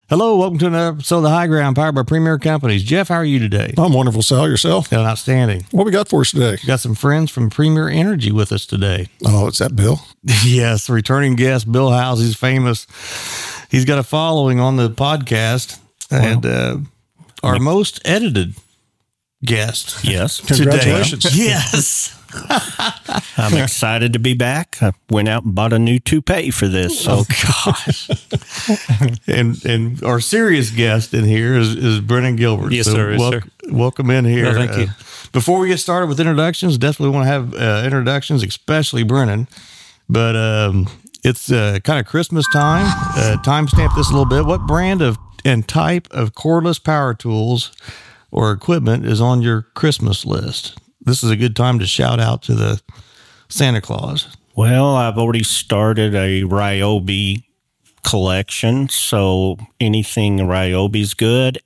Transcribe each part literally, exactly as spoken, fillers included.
Hello, welcome to another episode of The High Ground, powered by Premier Companies. Jeff, how are you today? I'm wonderful, Sal. Yourself? Feeling outstanding. What we got for us today? We got some friends from Premier Energy with us today. Oh, it's that Bill? Yes, returning guest, Bill Howes. He's famous. He's got a following on the podcast, wow. and uh, our most edited guest. Yes. Congratulations. Today. Yes. I'm excited to be back. I went out and bought a new toupee for this. So. Oh, gosh. and and our serious guest in here is, is Brennan Gilbert. Yes, so sir. Yes, wel- sir. Welcome in here. No, thank uh, you. Before we get started with introductions, definitely want to have uh, introductions, especially Brennan. But um, it's uh, kind of Christmas time. Uh, timestamp this a little bit. What brand of and type of cordless power tools or equipment is on your Christmas list? This is a good time to shout out to the Santa Claus. Well, I've already started a Ryobi collection, so anything Ryobi's good.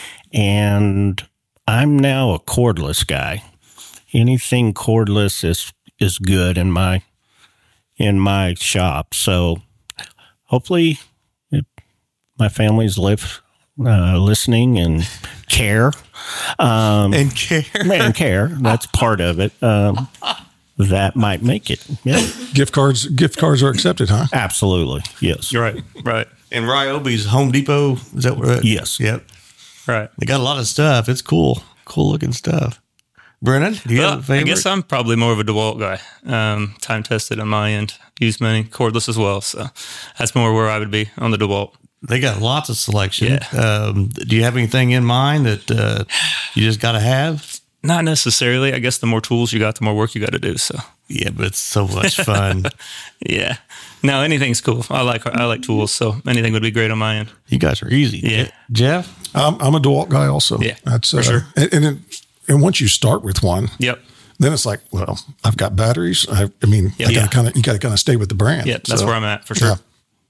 And I'm now a cordless guy. Anything cordless is is good in my in my shop. So hopefully it, my family's live uh, listening and care. Um, and care. And care. That's part of it. Um, that might make it. Yeah. Gift cards gift cards are accepted, huh? Absolutely. Yes. You're right. Right. And Ryobi's Home Depot, is that what? Yes. Yep. Right. They got a lot of stuff. It's cool. Cool looking stuff. Brennan, do you Well, have a favorite? I guess I'm probably more of a DeWalt guy. Um, time tested on my end. Used many cordless as well. So that's more where I would be on the DeWalt. They got lots of selection. Yeah. Um, do you have anything in mind that uh, you just got to have? Not necessarily. I guess the more tools you got, the more work you got to do. So Yeah, but it's so much fun. yeah. No, anything's cool. I like I like tools, so anything would be great on my end. You guys are easy. Yeah. Jeff? I'm, I'm a DeWalt guy also. Yeah, That's uh, for sure. And and, it, and once you start with one, Yep. then it's like, well, I've got batteries. I, I mean, Yeah. I gotta Yeah. kind of you got to kind of stay with the brand. Yeah, that's So, where I'm at for sure. yeah.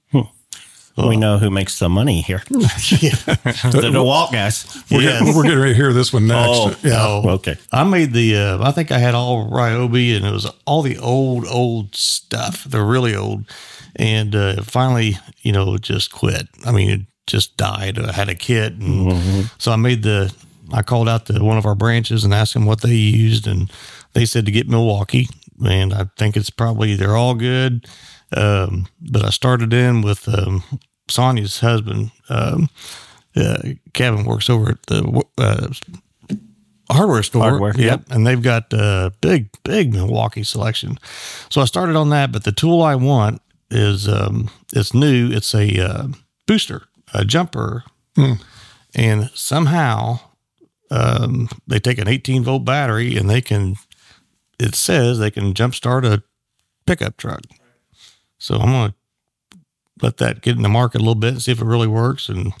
We know who makes the money here. Yeah. The DeWalt guys. We're, Yeah. getting, we're getting ready to hear this one next. Oh, yeah. Oh, okay. I made the, uh, I think I had all Ryobi, and it was all the old, old stuff. They're really old. And uh, finally, you know, it just quit. I mean, it just died. I had a kit. And Mm-hmm. so I made the, I called out to one of our branches and asked them what they used. And they said to get Milwaukee. And I think it's probably, they're all good. Um, but I started in with um, Sonia's husband. Um, uh, Kevin works over at the uh, hardware store. Hardware, Yep. And they've got a big, big Milwaukee selection. So I started on that. But the tool I want is, um, it's new. It's a uh, booster, a jumper. Hmm. And somehow um, they take an eighteen volt battery and they can, it says they can jumpstart a pickup truck. So I'm going to let that get in the market a little bit and see if it really works. And,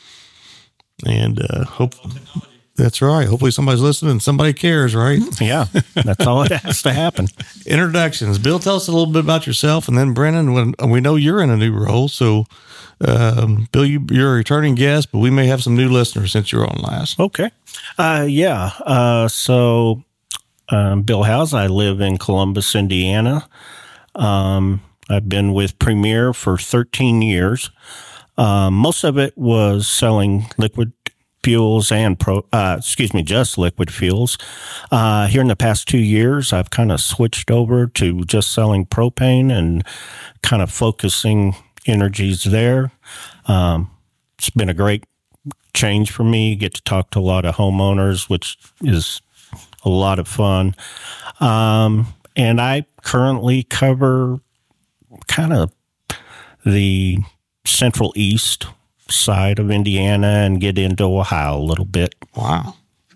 and, uh, hope that's right. Hopefully somebody's listening and somebody cares, right? Yeah. That's all it has to happen. Introductions. Bill, tell us a little bit about yourself. And then Brennan, when we know you're in a new role. So, um, Bill, you, you're a returning guest, but we may have some new listeners since you're on last. Okay. Uh, yeah. Uh, so, um, Bill Howes, I live in Columbus, Indiana. Um, I've been with Premier for thirteen years. Um, most of it was selling liquid fuels and pro, uh, excuse me, just liquid fuels. Uh, here in the past two years, I've kind of switched over to just selling propane and kind of focusing energies there. Um, it's been a great change for me. Get to talk to a lot of homeowners, which is a lot of fun. Um, and I currently cover kind of the central east side of Indiana and get into Ohio a little bit. Wow.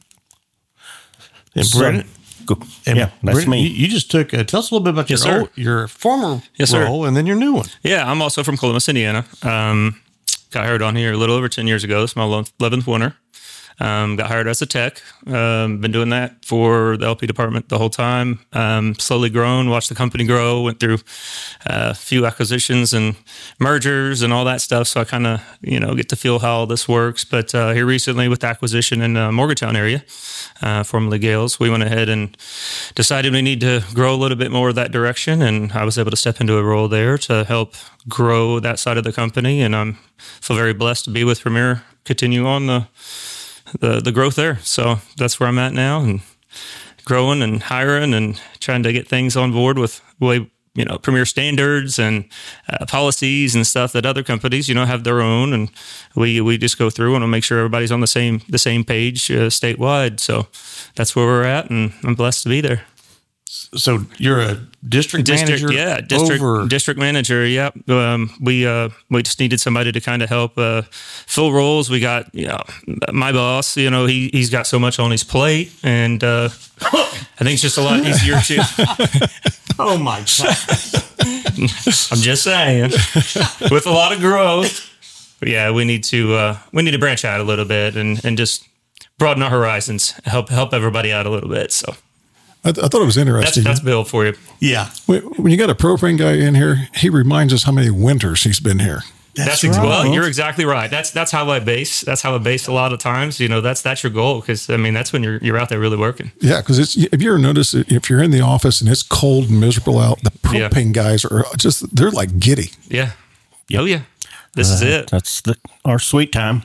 And So- Brennan, Go- and yeah, that's Brennan, me. You, you just took, uh, tell us a little bit about Yes, your sir. old, your former Yes, sir. role and then your new one. Yeah, I'm also from Columbus, Indiana. Um, got hired on here a little over ten years ago. This is my eleventh winter. Um, got hired as a tech. Um, been doing that for the L P department the whole time. Um, slowly grown, watched the company grow, went through uh, a few acquisitions and mergers and all that stuff. So I kind of, you know, get to feel how all this works. But uh, here recently with the acquisition in the Morgantown area, uh, formerly Gales, we went ahead and decided we need to grow a little bit more that direction. And I was able to step into a role there to help grow that side of the company. And I'm feel very blessed to be with Premier, continue on the, the, the growth there. So that's where I'm at now, and growing and hiring and trying to get things on board with way, you know, Premier standards and uh, policies and stuff that other companies, you know, have their own. And we, we just go through and we'll make sure everybody's on the same, the same page uh, statewide. So that's where we're at, and I'm blessed to be there. So you're a district, district manager, yeah, district over... district manager. Yep. Um, we uh, we just needed somebody to kind of help uh, fill roles. We got, you know, my boss. You know, he he's got so much on his plate, and uh, I think it's just a lot easier to. Oh my God! I'm just saying, with a lot of growth, yeah, we need to uh, we need to branch out a little bit and and just broaden our horizons, help help everybody out a little bit. So. I, th- I thought it was interesting. That's, that's Bill for you. Yeah. When, when you got a propane guy in here, he reminds us how many winters he's been here. That's, that's right. Well, you're exactly right. That's that's how I base. That's how I base a lot of times. You know, that's that's your goal, because I mean that's when you're you're out there really working. Yeah, because it's if you ever notice it, if you're in the office and it's cold and miserable out, the propane yeah. guys are just they're like giddy. Yeah. Oh yeah. This uh, is it. That's the our sweet time.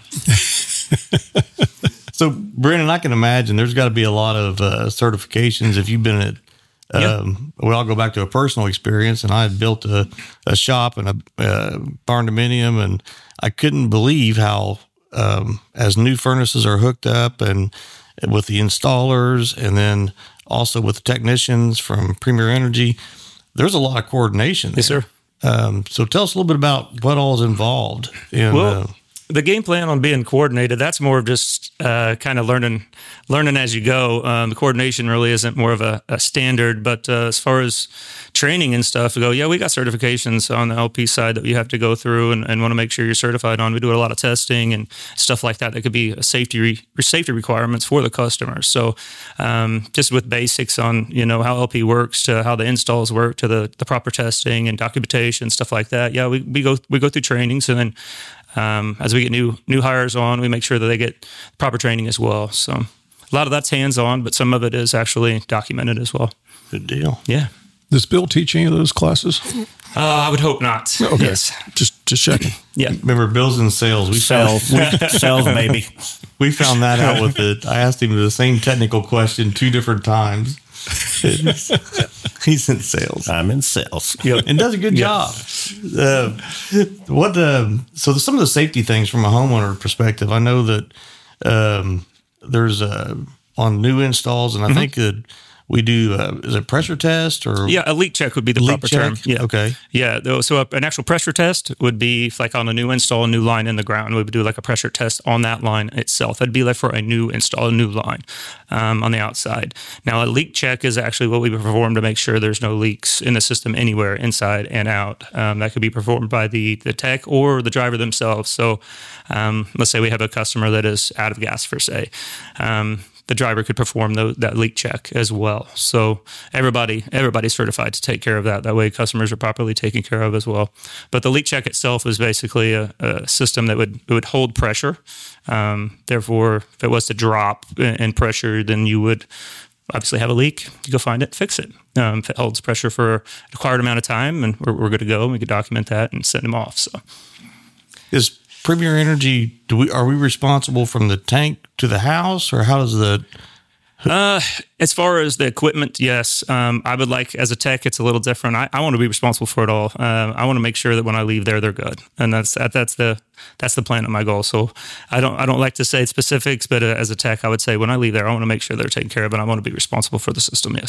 So, Brennan, I can imagine there's got to be a lot of uh, certifications if you've been at, um, yep. well, I'll go back to a personal experience, and I had built a, a shop and a uh, barn dominium, and I couldn't believe how, um, as new furnaces are hooked up and with the installers, and then also with the technicians from Premier Energy, there's a lot of coordination there. Yes, sir. Um, so tell us a little bit about what all is involved in well, uh, the game plan on being coordinated. That's more of just uh, kind of learning, learning as you go. Um, the coordination really isn't more of a, a standard, but uh, as far as training and stuff, we go, yeah, we got certifications on the L P side that you have to go through and, and want to make sure you're certified on. We do a lot of testing and stuff like that. That could be a safety re, safety requirements for the customers. So um, just with basics on, you know, how L P works to how the installs work to the, the proper testing and documentation, stuff like that. Yeah, we, we go we go through trainings, and then Um, as we get new new hires on, we make sure that they get proper training as well. So a lot of that's hands-on, but some of it is actually documented as well. Good deal. Yeah. Does Bill teach any of those classes? Uh, I would hope not. Okay. Yes. Just just checking. Yeah. Remember, Bill's in sales. We sales, found, we, sales, maybe. We found that out with it. I asked him the same technical question two different times. He's in sales. I'm in sales. Yep. And does a good Yep. job. Uh, what the so the, some of the safety things from a homeowner perspective, I know that um, there's uh, on new installs, and I mm-hmm. think that we do, uh, is it pressure test or? Yeah, a leak check would be the leak proper check? term. Yeah. Okay. Yeah. So an actual pressure test would be like on a new install, a new line in the ground. We would do like a pressure test on that line itself. That'd be like for a new install, a new line um, on the outside. Now, a leak check is actually what we perform to make sure there's no leaks in the system anywhere, inside and out. Um, that could be performed by the, the tech or the driver themselves. So um, let's say we have a customer that is out of gas, per se. Um, the driver could perform the, that leak check as well. So everybody, everybody's certified to take care of that. That way customers are properly taken care of as well. But the leak check itself is basically a, a system that would, it would hold pressure. Um, therefore, if it was to drop in pressure, then you would obviously have a leak. You go find it, fix it. Um, if it holds pressure for a required amount of time, and we're, we're good to go, we could document that and send them off. So is Premier Energy, do we are we responsible from the tank to the house, or how does the? Uh, as far as the equipment, yes. Um, I would like, as a tech, it's a little different. I, I want to be responsible for it all. Uh, I want to make sure that when I leave there, they're good, and that's that, that's the that's the plan of my goal. So I don't I don't like to say specifics, but uh, as a tech, I would say when I leave there, I want to make sure they're taken care of, and I want to be responsible for the system. Yes.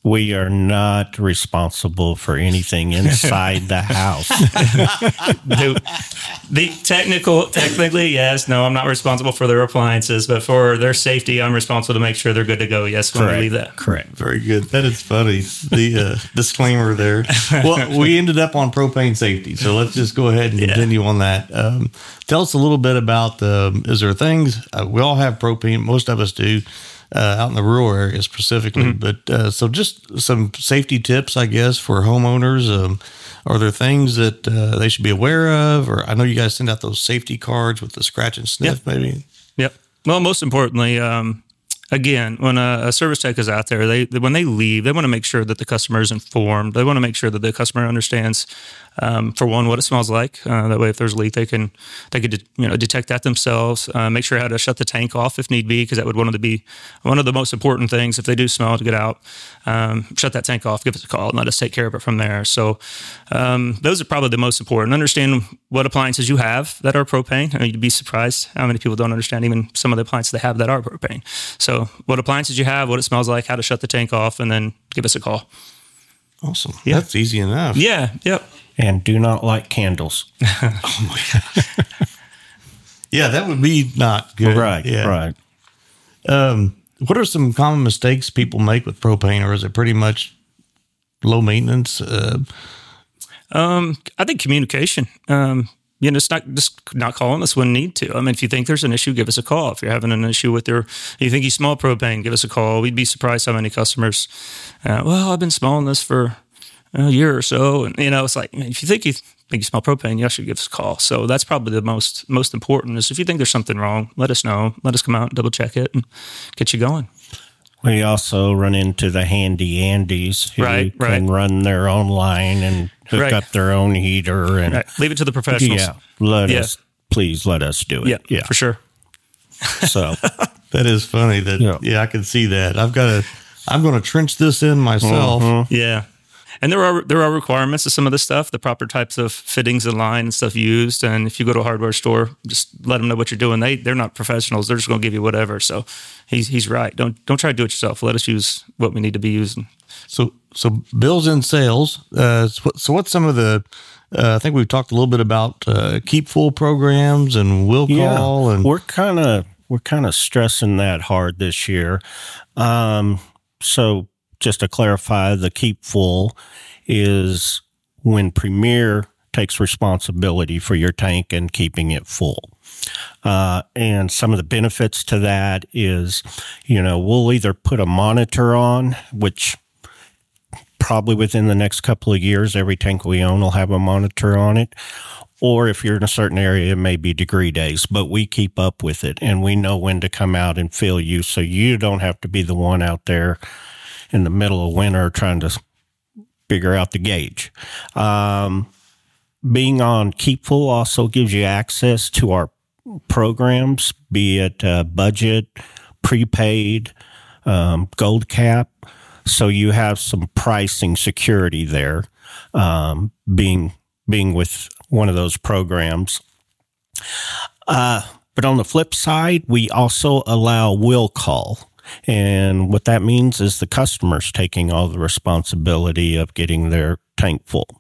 We are not responsible for anything inside the house. the, the technical, technically, yes. No, I'm not responsible for their appliances, but for their safety, I'm responsible to make sure they're good to go. Yes, when Correct. we leave that. Correct. Very good. That is funny. The uh, disclaimer there. Well, we ended up on propane safety, so let's just go ahead and continue yeah. on that. Um, tell us a little bit about, um, is there things, uh, we all have propane, most of us do, uh, out in the rural area specifically, mm-hmm. but uh, so just some safety tips, I guess, for homeowners. Um, are there things that uh, they should be aware of? Or I know you guys send out those safety cards with the scratch and sniff, yep. maybe. Yep. Well, most importantly, um, again, when a, a service tech is out there, they, they when they leave, they want to make sure that the customer is informed. They want to make sure that the customer understands, um, for one, what it smells like. Uh, that way, if there's a leak, they can they could you know detect that themselves. Uh, make sure how to shut the tank off if need be, because that would one of the be one of the most important things. If they do smell, to get out, um, shut that tank off, give us a call, and let us take care of it from there. So um, those are probably the most important. Understand what appliances you have that are propane. I mean, you'd be surprised how many people don't understand even some of the appliances they have that are propane. So what appliances you have, what it smells like, how to shut the tank off, and then give us a call. Awesome. Yeah. That's easy enough. Yeah. Yep. And do not light candles. Oh my God. Yeah, that would be not good. Right. Yeah. Right. Um, what are some common mistakes people make with propane, or is it pretty much low maintenance? Uh, um, I think communication. Um, You know, it's not just not calling us when need to. I mean, if you think there's an issue, give us a call. If you're having an issue with your, you think you smell propane, give us a call. We'd be surprised how many customers, uh, well, I've been smelling this for a year or so. And, you know, it's like, if you think you think you smell propane, you should give us a call. So that's probably the most, most important is if you think there's something wrong, let us know. Let us come out and double check it and get you going. We also run into the handy Andes who right, can right. run their own line and hook right. up their own heater. And right. Leave it to the professionals. Yeah, let yeah. us, please let us do it. Yeah, yeah. for sure. So that is funny. That yeah. yeah, I can see that. I've got to. I'm going to trench this in myself. Mm-hmm. Yeah. And there are there are requirements of some of this stuff, the proper types of fittings and line and stuff used. And if you go to a hardware store, just let them know what you're doing. They they're not professionals. They're just going to give you whatever. So he's he's right. Don't don't try to do it yourself. Let us use what we need to be using. So so Bill's in sales. Uh, so, so what's some of the? Uh, I think we've talked a little bit about uh, keep full programs and will call. Yeah, and we're kind of we're kind of stressing that hard this year. Um, so. Just to clarify, the keep full is when Premier takes responsibility for your tank and keeping it full. Uh, and some of the benefits to that is, you know, we'll either put a monitor on, which probably within the next couple of years, every tank we own will have a monitor on it. Or if you're in a certain area, it may be degree days, but we keep up with it and we know when to come out and fill you. So you don't have to be the one out there in the middle of winter trying to figure out the gauge. Um, being on Keep Full also gives you access to our programs, be it uh, budget, prepaid, um, gold cap. So you have some pricing security there, um, being being with one of those programs. Uh, but on the flip side, we also allow will call. And what that means is the customer's taking all the responsibility of getting their tank full.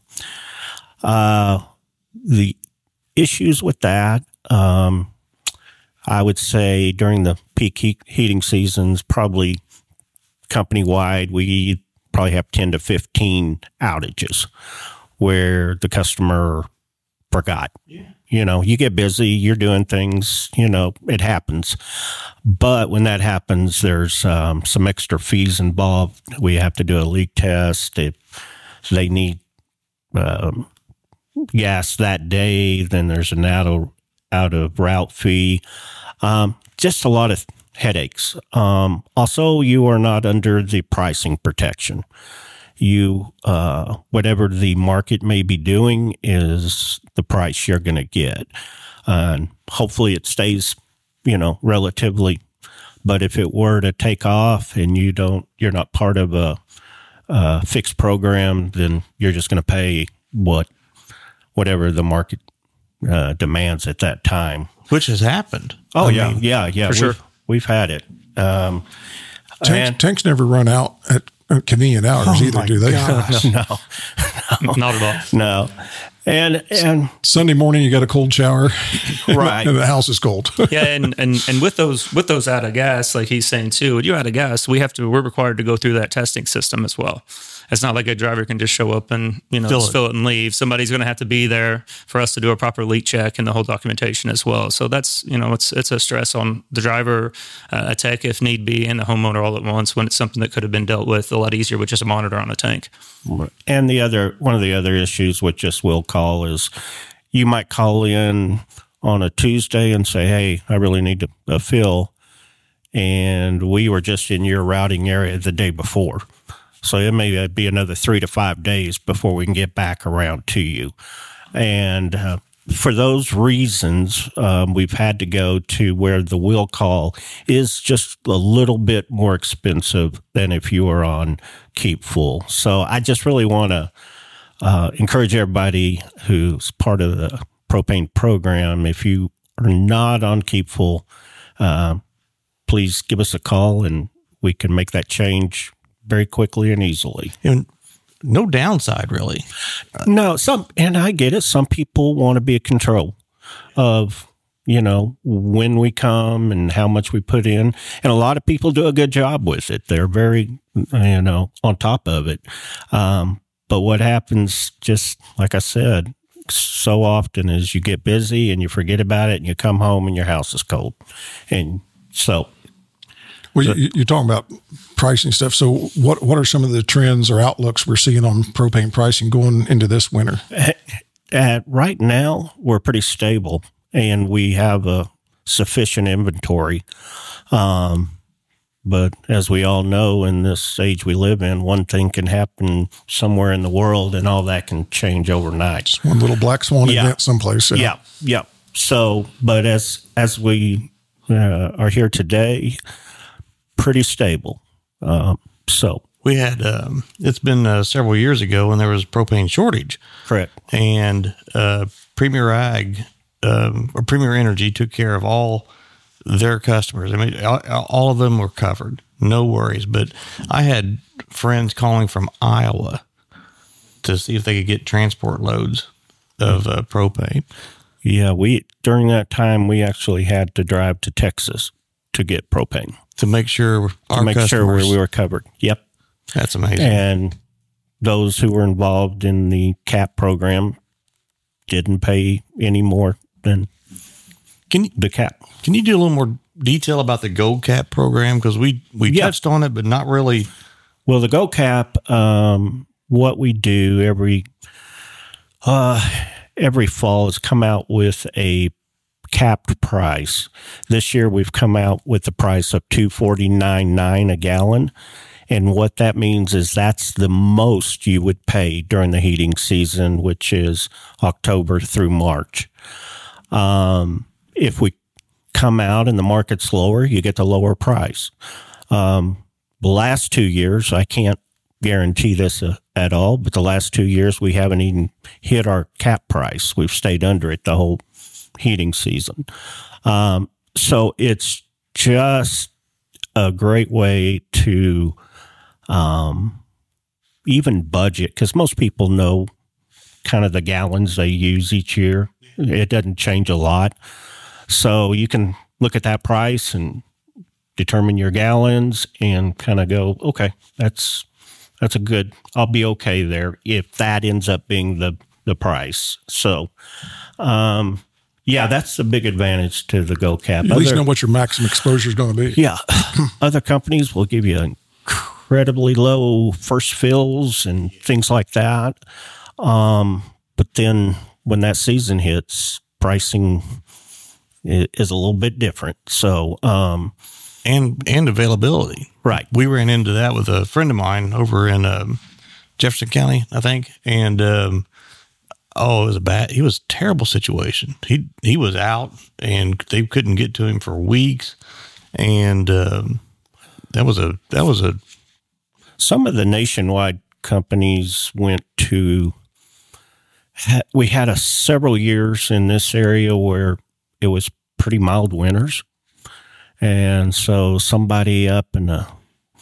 Uh, the issues with that, um, I would say during the peak heat heating seasons, probably company-wide, we probably have ten to fifteen outages where the customer forgot. Yeah. You know, you get busy, you're doing things, you know, it happens. But when that happens, there's um, some extra fees involved. We have to do a leak test. If they need um, gas that day, then there's an out of, out of route fee. Um, just a lot of headaches. Um, also, you are not under the pricing protection. You, uh, whatever the market may be doing is the price you're going to get. Uh, and hopefully it stays, you know, relatively. But if it were to take off and you don't, you're not part of a, a fixed program, then you're just going to pay what, whatever the market uh, demands at that time. Which has happened. Oh, I yeah, mean, yeah, yeah. For sure. We've, we've had it. Um, Tanks, tanks never run out at convenient hours Oh either, my do they? gosh, no, Not at all. no. And and Sunday morning, you got a cold shower, Right. and the house is cold. Yeah, and, and and with those with those out of gas, like he's saying too, when you're out of gas, we have to we're required to go through that testing system as well. It's not like a driver can just show up and you know Fill just it. fill it and leave. Somebody's going to have to be there for us to do a proper leak check and the whole documentation as well. So that's you know it's it's a stress on the driver, uh, a tech if need be, and the homeowner all at once when it's something that could have been dealt with a lot easier with just a monitor on a tank. and the other one of the other issues with just will call is you might call in on a Tuesday and say, "Hey, I really need to uh, fill," and we were just in your routing area the day before. So it may be another three to five days before we can get back around to you. And uh, for those reasons, um, we've had to go to where the will call is just a little bit more expensive than if you were on Keep Full. So I just really want to uh, encourage everybody who's part of the propane program, if you are not on Keep Full, uh, please give us a call and we can make that change very quickly and easily. And no downside, really. No, some, and I get it. Some people want to be in control of, you know, when we come and how much we put in. And a lot of people do a good job with it. They're very, you know, on top of it. Um, but what happens, just like I said, so often is you get busy and you forget about it and you come home and your house is cold. And so, Well, you, you're talking about pricing stuff. So what, what are some of the trends or outlooks we're seeing on propane pricing going into this winter? At right now, we're pretty stable and we have a sufficient inventory. Um, but as we all know, in this age we live in, one thing can happen somewhere in the world and all that can change overnight. Just one little black swan Yeah. event someplace. Yeah. Yeah, yeah. So, but as as we uh, are here today, pretty stable. Um, so, We had, um, it's been uh, several years ago when there was propane shortage. correct. And uh, Premier Ag um, or Premier Energy took care of all their customers. I mean, all, all of them were covered, no worries. But I had friends calling from Iowa to see if they could get transport loads of uh, propane. Yeah, we during that time we actually had to drive to Texas to get propane To make sure our to make sure customers, we, we were covered. Yep. that's amazing. And those who were involved in the C A P program didn't pay any more than Can you the C A P. can you do a little more detail about the Gold Cap program? Because we we Yeah. touched on it, but not really. Well, the Go Cap, um, what we do every uh, every fall is come out with a capped price. This year we've come out with the price of two forty nine nine a gallon. And what that means is that's the most you would pay during the heating season, which is October through March. Um, if we come out and the market's lower, you get the lower price. Um, the last two years, I can't guarantee this uh, at all, but the last two years we haven't even hit our cap price. We've stayed under it the whole heating season. Um, so it's just a great way to um, even budget, because most people know kind of the gallons they use each year. It doesn't change a lot. So you can look at that price and determine your gallons and kind of go, okay, that's that's a good, I'll be okay there if that ends up being the, the price. So, um, yeah, that's the big advantage to the Go Cap. You at least Other- know what your maximum exposure is going to be. yeah. Other companies will give you incredibly low first fills and things like that. Um, but then when that season hits, pricing i- is a little bit different. So, um, and and availability. right. We ran into that with a friend of mine over in um, Jefferson County, I think, and um, oh, it was a bad. He was a terrible situation. He he was out, and they couldn't get to him for weeks, and um, that was a that was a Some of the nationwide companies went to, ha- we had a several years in this area where it was pretty mild winters. And so somebody up in the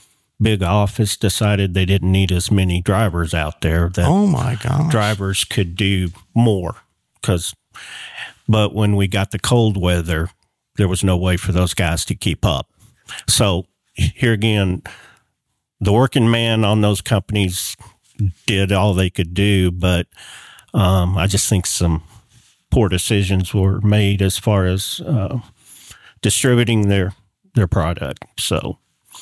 big office decided they didn't need as many drivers out there, that Oh my gosh. drivers could do more. Because, but when we got the cold weather, there was no way for those guys to keep up. So here again, the working man on those companies did all they could do, but um, I just think some poor decisions were made as far as uh, distributing their their product. So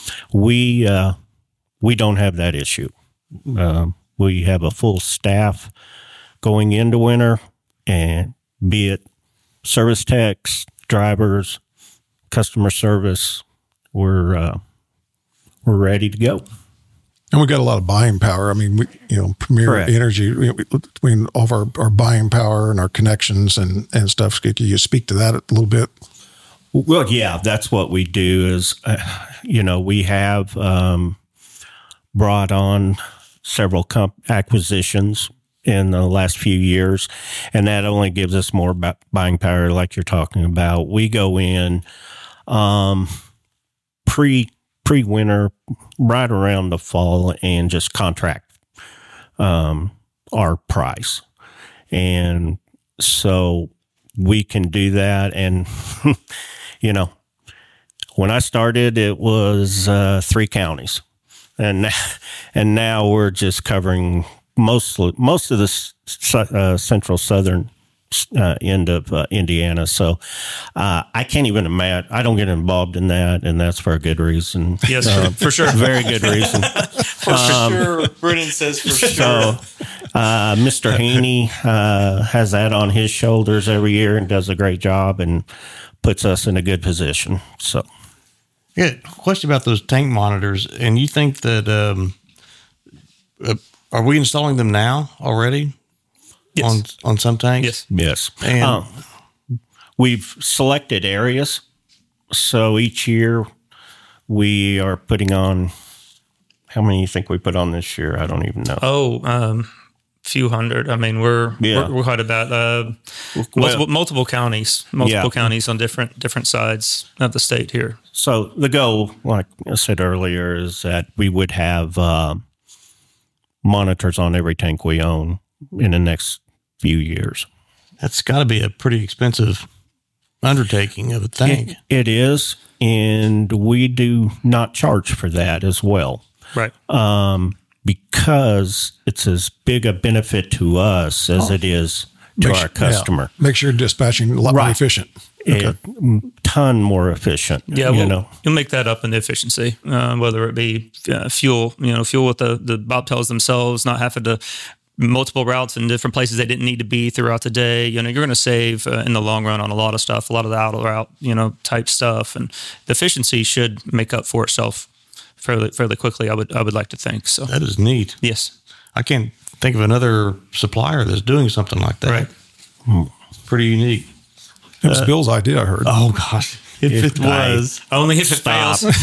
we uh, we don't have that issue. Uh, we have a full staff going into winter, and be it service techs, drivers, customer service, we're uh, we're ready to go. And we got a lot of buying power. I mean, we, you know, Premier Correct. Energy, you know, between all of our, our buying power and our connections and, and stuff. Can you speak to that a little bit? Well, yeah, that's what we do is, uh, you know, we have um, brought on several comp- acquisitions in the last few years, and that only gives us more bu- buying power like you're talking about. We go in um, pre pre-winter, right around the fall, and just contract um, our price. And so we can do that. And, you know, when I started, it was uh, three counties. And, and now we're just covering most, most of the uh, central southern Uh, end of uh, Indiana. So uh, I can't even imagine. I don't get involved in that, and that's for a good reason. Yes, Uh, for sure. Very good reason. For sure. Brennan says for sure. So uh, Mister Haney uh, has that on his shoulders every year and does a great job and puts us in a good position. So, Yeah, question about those tank monitors. And you think that, um, uh, are we installing them now already? Yes. On on some tanks? Yes. yes. And Um, we've selected areas. So each year we are putting on, how many you think we put on this year? I don't even know. Oh, um, few hundred. I mean, we're Yeah. we're, we're quite about uh, multiple, multiple counties, multiple Yeah. counties on different different sides of the state here. So the goal, like I said earlier, is that we would have uh, monitors on every tank we own in the next few years. that's got to be a pretty expensive undertaking of a tank. It, it is, and we do not charge for that as well, Right. um, because it's as big a benefit to us as it is to Make our sure- yeah. customer. Make sure you're dispatching a lot more Right. efficient. A ton more efficient. Yeah, you well, know. you'll make that up in the efficiency, uh, whether it be uh, fuel, you know, fuel with the, the bobtails themselves, not having to multiple routes in different places they didn't need to be throughout the day. You know, you're going to save uh, in the long run on a lot of stuff, a lot of the out route, you know, type stuff, and the efficiency should make up for itself fairly fairly quickly. I would I would like to think so. That is neat. Yes, I can't think of another supplier that's doing something like that. right. Pretty unique. It was Bill's idea, I heard. Oh gosh, if If it I- was. Only if it Stop. fails.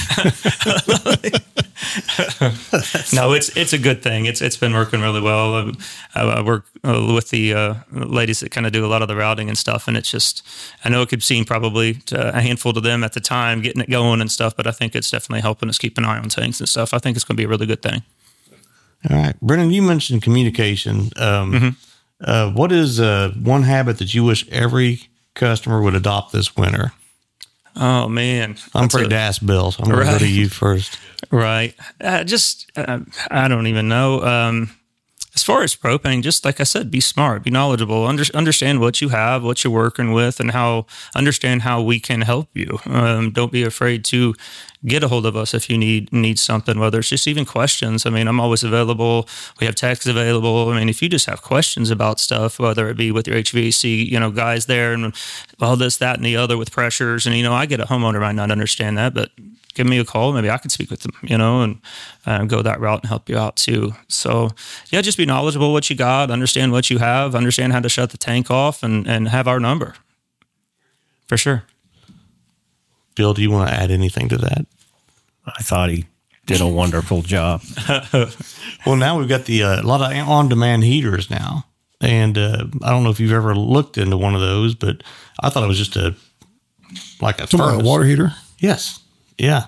No, it's it's a good thing. It's it's been working really well. Um, I, I work uh, with the uh, ladies that kind of do a lot of the routing and stuff, and it's just I know it could seem probably to a handful to them at the time getting it going and stuff, but I think it's definitely helping us keep an eye on tanks and stuff. I think it's going to be a really good thing. All right, Brennan, you mentioned communication. Um, Mm-hmm. uh, what is uh, one habit that you wish every customer would adopt this winter? Oh man, I'm That's afraid a- to ask Bill, so I'm going to go Right. to you first. Right. Uh, just, uh, I don't even know. Um, as far as propane, just like I said, be smart, be knowledgeable, under, understand what you have, what you're working with, and how, understand how we can help you. Um, don't be afraid to get a hold of us if you need need something, whether it's just even questions. I mean, I'm always available. We have texts available. I mean, if you just have questions about stuff, whether it be with your H V A C, you know, guys there and all this, that, and the other with pressures. And, you know, I get a homeowner might not understand that, but give me a call. Maybe I can speak with them, you know, and uh, go that route and help you out too. So, yeah, just be knowledgeable what you got, understand what you have, understand how to shut the tank off, and, and have our number. For sure. Bill, do you want to add anything to that? I thought he did a wonderful job. Well, now we've got the uh, a lot of on-demand heaters now, and uh, I don't know if you've ever looked into one of those, but I thought it was just a like a Talking about a furnace. water heater? Yes, yeah,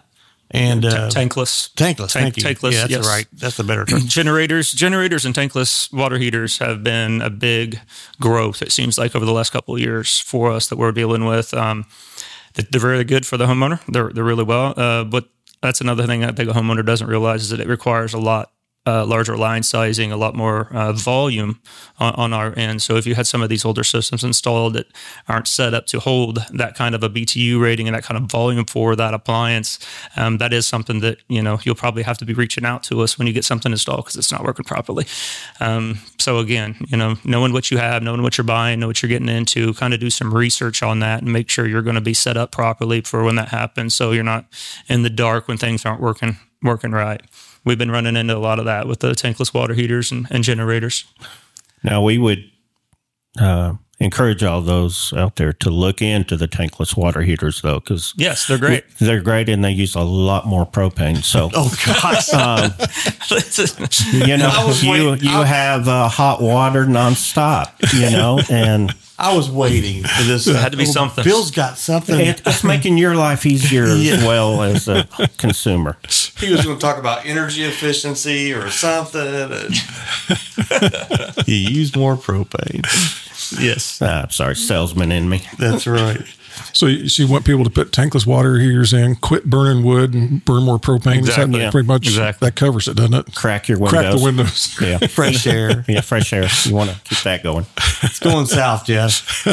and uh, tankless. Tankless, Tank- thank you. tankless, Yeah, that's yes. right. That's the better term. generators, generators, and tankless water heaters have been a big growth. It seems like over the last couple of years for us that we're dealing with. Um, they're very good for the homeowner. They're they're really well, uh, but that's another thing I think a homeowner doesn't realize is that it requires a lot. Uh, larger line sizing, a lot more uh, volume on, on our end. So if you had some of these older systems installed that aren't set up to hold that kind of a B T U rating and that kind of volume for that appliance, um, that is something that, you know, you'll probably have to be reaching out to us when you get something installed because it's not working properly. Um, so again, you know, knowing what you have, knowing what you're buying, know what you're getting into, kind of do some research on that and make sure you're going to be set up properly for when that happens. So you're not in the dark when things aren't working working right. We've been running into a lot of that with the tankless water heaters and, and generators. Now, we would uh, encourage all those out there to look into the tankless water heaters, though, because yes, they're great. They're great, and they use a lot more propane. So, Oh gosh, um, you know, I was you waiting- you I- have uh, hot water nonstop. You know, and I was waiting for this. It had to be something. Bill's got something. it, it's making your life easier as well as a consumer. He was going to talk about energy efficiency or something. You use more propane. Yes. Ah, sorry, salesman in me. That's right. So you, so you want people to put tankless water heaters in, quit burning wood, and burn more propane. Is that Exactly, yeah. pretty much Exactly. that covers it, doesn't it? Crack your windows. Crack the windows. Yeah, Fresh air. yeah, fresh air. You want to keep that going. It's going south, Jeff.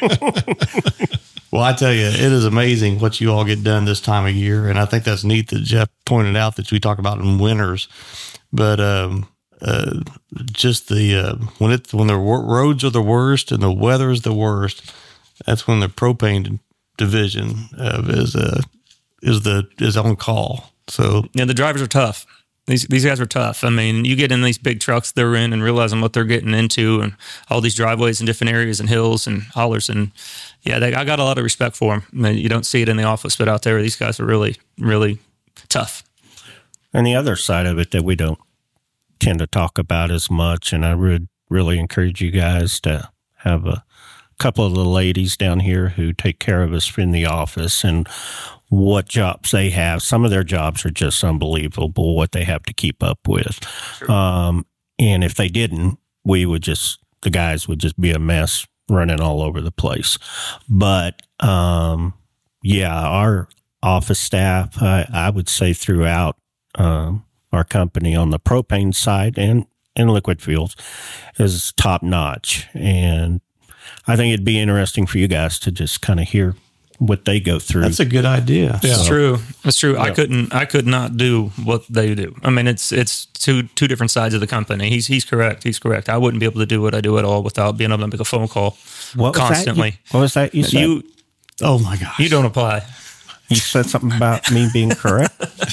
Well, I tell you, it is amazing what you all get done this time of year. And I think that's neat that Jeff pointed out that we talk about in winters. But um, uh, just the uh, when it when the wo- roads are the worst and the weather is the worst, that's when the propane division uh, is uh, is the is on call. So Yeah, the drivers are tough. These these guys are tough. I mean, you get in these big trucks they're in and realizing what they're getting into and all these driveways in different areas and hills and hollers. And yeah, they, I got a lot of respect for them. I mean, you don't see it in the office, but out there, these guys are really, really tough. And the other side of it that we don't tend to talk about as much, and I would really encourage you guys to have a couple of the ladies down here who take care of us in the office and what jobs they have. Some of their jobs are just unbelievable, what they have to keep up with. Sure. Um, and if they didn't, we would just, the guys would just be a mess running all over the place. But, um, yeah, our office staff, I, I would say throughout, um, our company on the propane side and in liquid fuels is top notch. And I think it'd be interesting for you guys to just kind of hear what they go through. that's a good idea. Yeah. It's true. It's true. I couldn't. I could not do what they do. I mean, it's it's two two different sides of the company. He's he's correct. He's correct. I wouldn't be able to do what I do at all without being able to make a phone call What was that? constantly. You- what was that you said? You Oh my gosh. you don't apply. You said something about me being correct?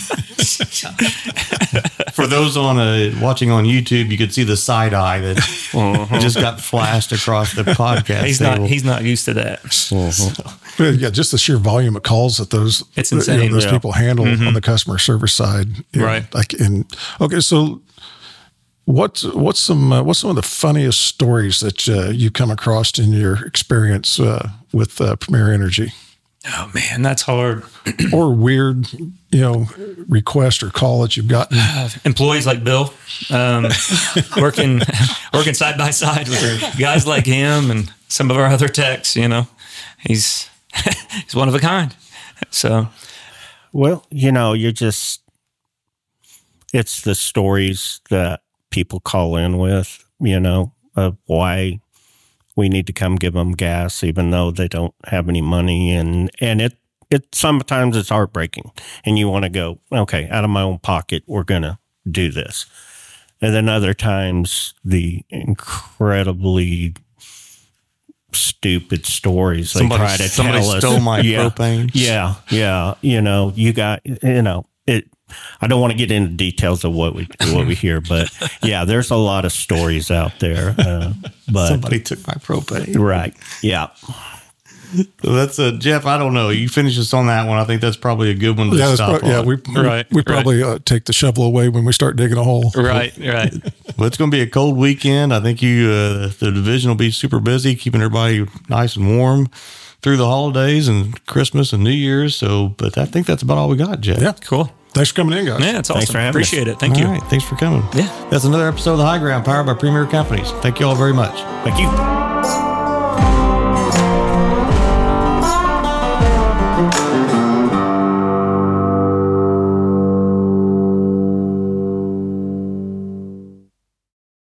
For those on uh, watching on YouTube, you could see the side eye that just got flashed across the podcast He's table. not. He's not used to that. But yeah, just the sheer volume of calls that those It's you know, insane, those yeah. people handle on the customer service side. You know, Right. Like in okay, so what's what's some uh, what's some of the funniest stories that uh, you come across in your experience uh, with uh, Premier Energy, Oh man, that's hard. or weird you know request or call that you've gotten? Employees like Bill, um, working working side by side with guys like him and some of our other techs. You know, he's he's one of a kind. So Well, you know, you're just, it's the stories that people call in with, you know, of why we need to come give them gas, even though they don't have any money. And, and it, it sometimes it's heartbreaking and you want to go, okay, out of my own pocket, we're going to do this. And then other times the incredibly stupid stories they Somebody- try to somebody tell us. stole my yeah, propane. Yeah, yeah. You know, you got, you know, it. I don't want to get into details of what we what we hear, but yeah, there's a lot of stories out there. Uh, but Somebody took my propane. right, yeah. So that's a Jeff. I don't know. You finish us on that one. I think that's probably a good one to Yeah, that's stop pro- yeah. on. We Right, we right. probably uh, take the shovel away when we start digging a hole. right, right. Well, it's going to be a cold weekend. I think you uh, the division will be super busy, keeping everybody nice and warm through the holidays and Christmas and New Year's. So, but I think that's about all we got, Jeff. Yeah. Cool. Thanks for coming in, guys. Yeah, it's awesome. Thanks for having Appreciate us. it. Thank All you. right, thanks for coming. Yeah. That's another episode of The High Ground, powered by Premier Companies. Thank you all very much. Thank you.